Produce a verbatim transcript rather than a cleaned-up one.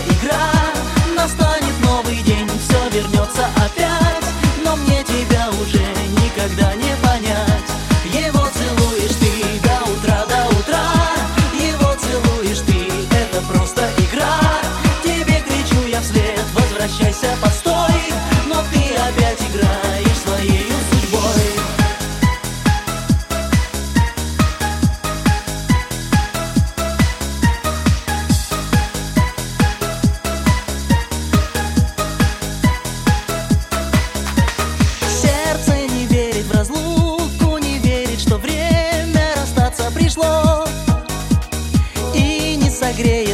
игра. Настанет новый день, все вернется опять, но мне тебя уже никогда не понять. Его целуешь ты до утра, до утра, его целуешь ты, это просто игра. Тебе кричу я вслед, возвращайся, постой, но ты опять играешь своей судьбой. Сердце не верит в разлуку, не верит, что время расстаться пришло, и не согреет